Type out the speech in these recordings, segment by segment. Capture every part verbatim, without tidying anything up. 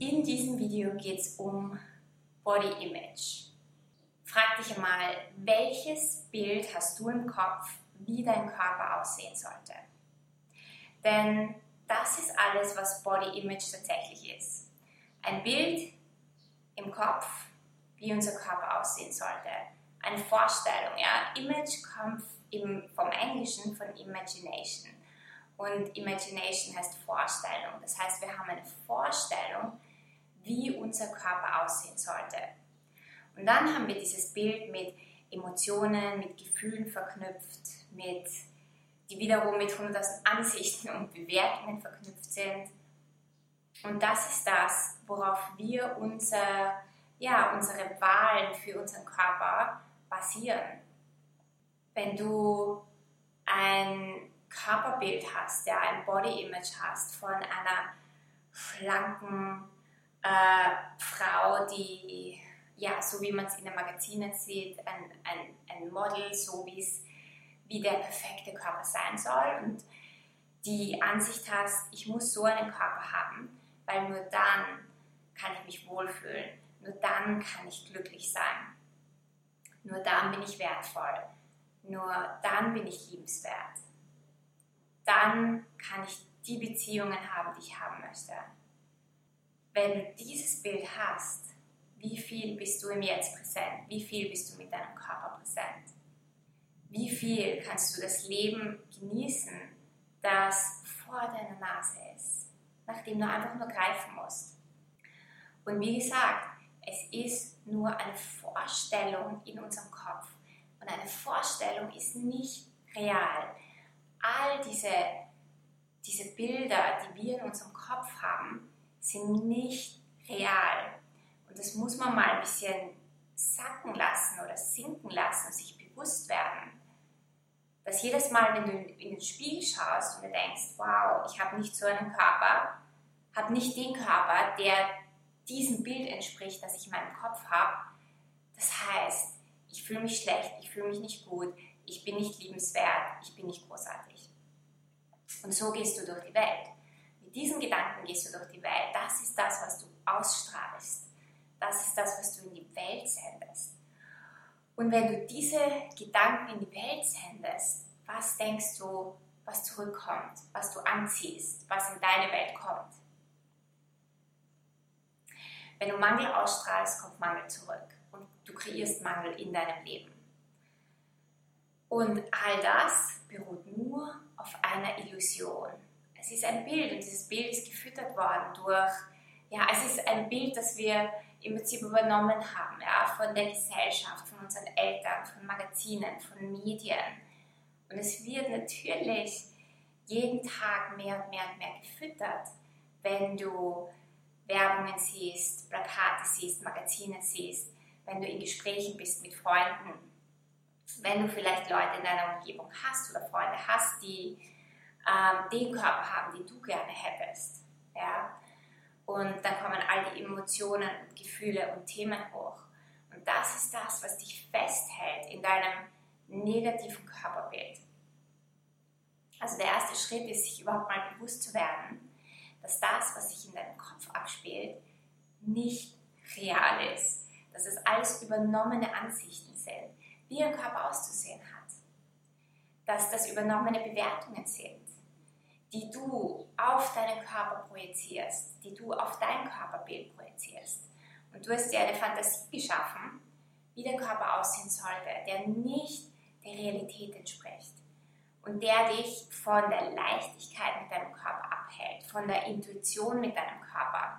In diesem Video geht es um Body Image. Frag dich einmal, welches Bild hast du im Kopf, wie dein Körper aussehen sollte? Denn das ist alles, was Body Image tatsächlich ist. Ein Bild im Kopf, wie unser Körper aussehen sollte. Eine Vorstellung. Ja? Image kommt im, vom Englischen von Imagination. Und Imagination heißt Vorstellung. Das heißt, wir haben eine Vorstellung, wie unser Körper aussehen sollte. Und dann haben wir dieses Bild mit Emotionen, mit Gefühlen verknüpft, mit, die wiederum mit hunderttausend Ansichten und Bewertungen verknüpft sind. Und das ist das, worauf wir unser, ja, unsere Wahlen für unseren Körper basieren. Wenn du ein Körperbild hast, ja, ein Body Image hast von einer schlanken äh, Frau, die, ja, so wie man es in den Magazinen sieht, ein, ein, ein Model, so wie es wie der perfekte Körper sein soll und die Ansicht hast, ich muss so einen Körper haben, weil nur dann kann ich mich wohlfühlen, nur dann kann ich glücklich sein, nur dann bin ich wertvoll, nur dann bin ich liebenswert. Dann kann ich die Beziehungen haben, die ich haben möchte. Wenn du dieses Bild hast, wie viel bist du im Jetzt präsent? Wie viel bist du mit deinem Körper präsent? Wie viel kannst du das Leben genießen, das vor deiner Nase ist, nachdem du einfach nur greifen musst? Und wie gesagt, es ist nur eine Vorstellung in unserem Kopf. Und eine Vorstellung ist nicht real. All diese, diese Bilder, die wir in unserem Kopf haben, sind nicht real. Und das muss man mal ein bisschen sacken lassen oder sinken lassen und sich bewusst werden. Dass jedes Mal, wenn du in den Spiegel schaust und dir denkst, wow, ich habe nicht so einen Körper, habe nicht den Körper, der diesem Bild entspricht, das ich in meinem Kopf habe. Das heißt, ich fühle mich schlecht, ich fühle mich nicht gut, ich bin nicht liebenswert, ich bin nicht großartig. Und so gehst du durch die Welt. Mit diesen Gedanken gehst du durch die Welt. Das ist das, was du ausstrahlst. Das ist das, was du in die Welt sendest. Und wenn du diese Gedanken in die Welt sendest, was denkst du, was zurückkommt, was du anziehst, was in deine Welt kommt? Wenn du Mangel ausstrahlst, kommt Mangel zurück. Und du kreierst Mangel in deinem Leben. Und all das beruht nur auf einer Illusion. Es ist ein Bild und dieses Bild ist gefüttert worden durch, ja, es ist ein Bild, das wir im Prinzip übernommen haben, ja, von der Gesellschaft, von unseren Eltern, von Magazinen, von Medien. Und es wird natürlich jeden Tag mehr und mehr und mehr gefüttert, wenn du Werbungen siehst, Plakate siehst, Magazine siehst, wenn du in Gesprächen bist mit Freunden, wenn du vielleicht Leute in deiner Umgebung hast oder Freunde hast, die ähm, den Körper haben, den du gerne hättest. Ja? Und dann kommen all die Emotionen und Gefühle und Themen hoch. Und das ist das, was dich festhält in deinem negativen Körperbild. Also der erste Schritt ist, sich überhaupt mal bewusst zu werden, dass das, was sich in deinem Kopf abspielt, nicht real ist. Dass es alles übernommene Ansichten sind, wie ein Körper auszusehen hat. Dass das übernommene Bewertungen sind, die du auf deinen Körper projizierst, die du auf dein Körperbild projizierst. Und du hast dir eine Fantasie geschaffen, wie der Körper aussehen sollte, der nicht der Realität entspricht und der dich von der Leichtigkeit mit deinem Körper abhält, von der Intuition mit deinem Körper.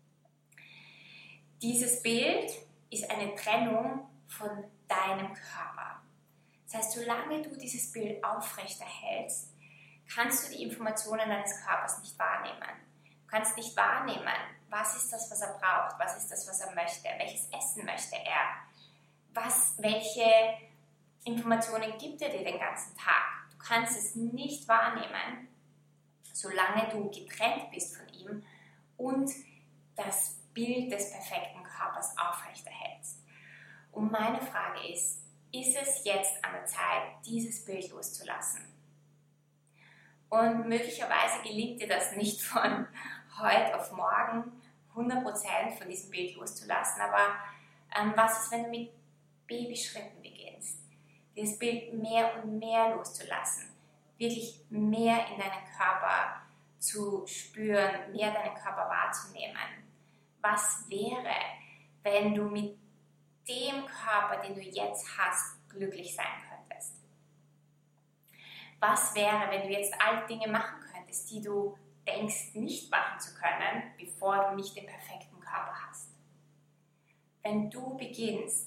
Dieses Bild ist eine Trennung von deinem Körper. Das heißt, solange du dieses Bild aufrechterhältst, kannst du die Informationen deines Körpers nicht wahrnehmen. Du kannst nicht wahrnehmen, was ist das, was er braucht, was ist das, was er möchte, welches Essen möchte er, was, welche Informationen gibt er dir den ganzen Tag. Du kannst es nicht wahrnehmen, solange du getrennt bist von ihm und das Bild des perfekten Körpers aufrechterhältst. Und meine Frage ist, ist es jetzt an der Zeit, dieses Bild loszulassen? Und möglicherweise gelingt dir das nicht von heute auf morgen, hundert Prozent von diesem Bild loszulassen, aber ähm, was ist, wenn du mit Babyschritten beginnst, dieses Bild mehr und mehr loszulassen, wirklich mehr in deinen Körper zu spüren, mehr deinen Körper wahrzunehmen. Was wäre, wenn du mit dem Körper, den du jetzt hast, glücklich sein könntest? Was wäre, wenn du jetzt all Dinge machen könntest, die du denkst, nicht machen zu können, bevor du nicht den perfekten Körper hast? Wenn du beginnst,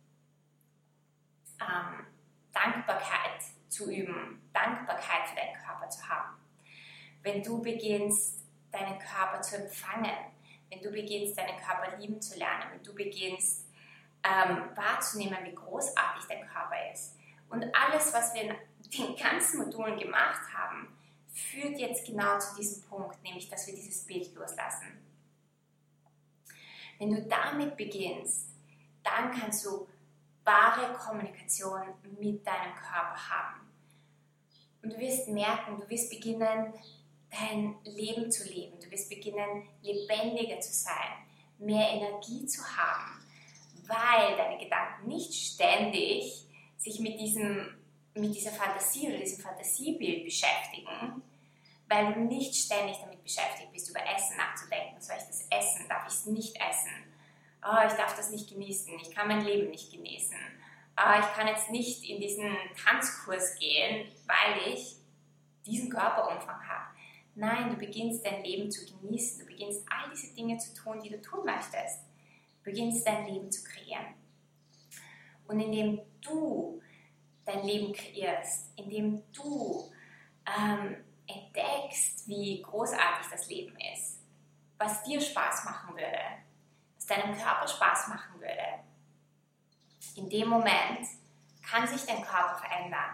ähm, Dankbarkeit zu üben, Dankbarkeit für deinen Körper zu haben, wenn du beginnst, deinen Körper zu empfangen, wenn du beginnst, deinen Körper lieben zu lernen, wenn du beginnst, ähm, wahrzunehmen, wie großartig dein Körper ist. Und alles, was wir in den ganzen Modulen gemacht haben, führt jetzt genau zu diesem Punkt, nämlich, dass wir dieses Bild loslassen. Wenn du damit beginnst, dann kannst du wahre Kommunikation mit deinem Körper haben. Und du wirst merken, du wirst beginnen, dein Leben zu leben. Du wirst beginnen, lebendiger zu sein, mehr Energie zu haben, weil deine Gedanken nicht ständig sich mit, diesem, mit dieser Fantasie oder diesem Fantasiebild beschäftigen, weil du nicht ständig damit beschäftigt bist, über Essen nachzudenken. Soll ich das essen? Darf ich es nicht essen? Oh, ich darf das nicht genießen. Ich kann mein Leben nicht genießen. Oh, ich kann jetzt nicht in diesen Tanzkurs gehen, weil ich diesen Körperumfang habe. Nein, du beginnst dein Leben zu genießen. Du beginnst all diese Dinge zu tun, die du tun möchtest. Du beginnst dein Leben zu kreieren. Und indem du dein Leben kreierst, indem du ähm, entdeckst, wie großartig das Leben ist, was dir Spaß machen würde, was deinem Körper Spaß machen würde, in dem Moment kann sich dein Körper verändern.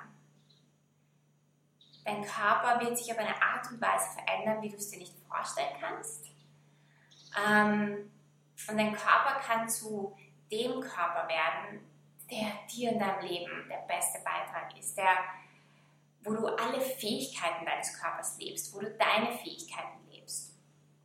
Dein Körper wird sich auf eine Art und Weise verändern, wie du es dir nicht vorstellen kannst. Ähm, und dein Körper kann zu dem Körper werden, der dir in deinem Leben der beste Beitrag ist, der, wo du alle Fähigkeiten deines Körpers lebst, wo du deine Fähigkeiten lebst.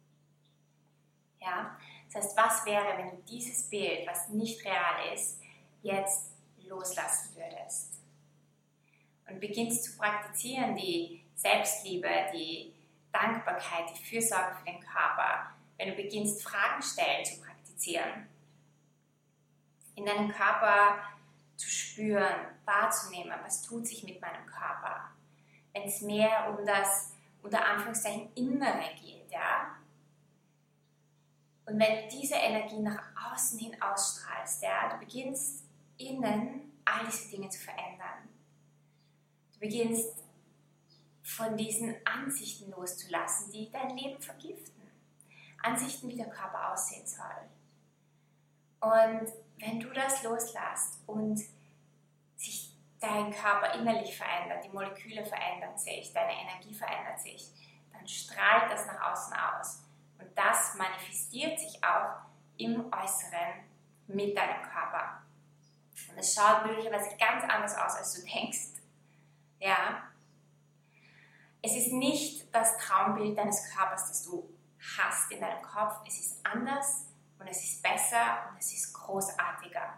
Ja? Das heißt, was wäre, wenn du dieses Bild, was nicht real ist, jetzt loslassen würdest? Und beginnst zu praktizieren die Selbstliebe, die Dankbarkeit, die Fürsorge für den Körper, wenn du beginnst, Fragen stellen zu praktizieren, in deinem Körper zu spüren, wahrzunehmen, was tut sich mit meinem Körper, wenn es mehr um das, unter Anführungszeichen, Innere geht, ja? Und wenn du diese Energie nach außen hin ausstrahlst, ja, du beginnst innen all diese Dinge zu verändern. Du beginnst von diesen Ansichten loszulassen, die dein Leben vergiften. Ansichten, wie der Körper aussehen soll. Und wenn du das loslässt und sich dein Körper innerlich verändert, die Moleküle verändern sich, deine Energie verändert sich, dann strahlt das nach außen aus. Und das manifestiert sich auch im Äußeren mit deinem Körper. Und es schaut möglicherweise ganz anders aus, als du denkst. Ja? Es ist nicht das Traumbild deines Körpers, das du hast in deinem Kopf. Es ist anders und es ist besser und es ist großartiger.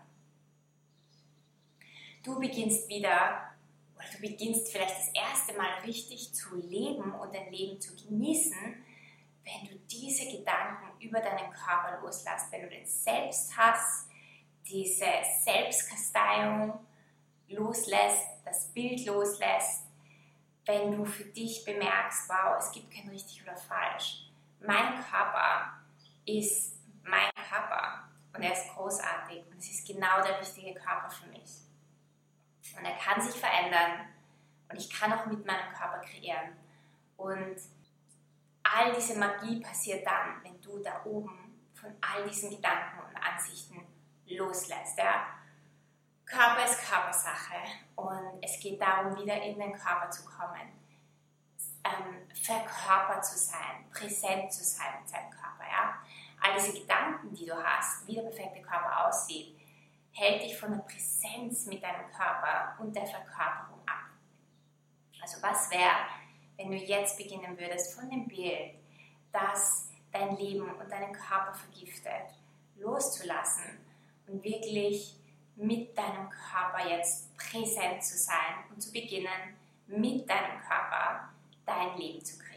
Du beginnst wieder, oder du beginnst vielleicht das erste Mal richtig zu leben und dein Leben zu genießen, wenn du diese Gedanken über deinen Körper loslässt, wenn du den Selbsthass, diese Selbstkasteiung loslässt, das Bild loslässt, wenn du für dich bemerkst, wow, es gibt kein richtig oder falsch. Mein Körper ist mein Körper und er ist großartig und es ist genau der richtige Körper für mich. Und er kann sich verändern und ich kann auch mit meinem Körper kreieren. Und all diese Magie passiert dann, wenn du da oben von all diesen Gedanken und Ansichten loslässt. Der Körper ist Körpersache und es geht darum, wieder in den Körper zu kommen, ähm, verkörpert zu sein, präsent zu sein mit seinem Körper. Ja? All diese Gedanken, die du hast, wie der perfekte Körper aussieht, hält dich von der Präsenz mit deinem Körper und der Verkörperung ab. Also was wäre, wenn du jetzt beginnen würdest von dem Bild, dass dein Leben und deinen Körper vergiftet, loszulassen und wirklich mit deinem Körper jetzt präsent zu sein und zu beginnen, mit deinem Körper dein Leben zu kreieren.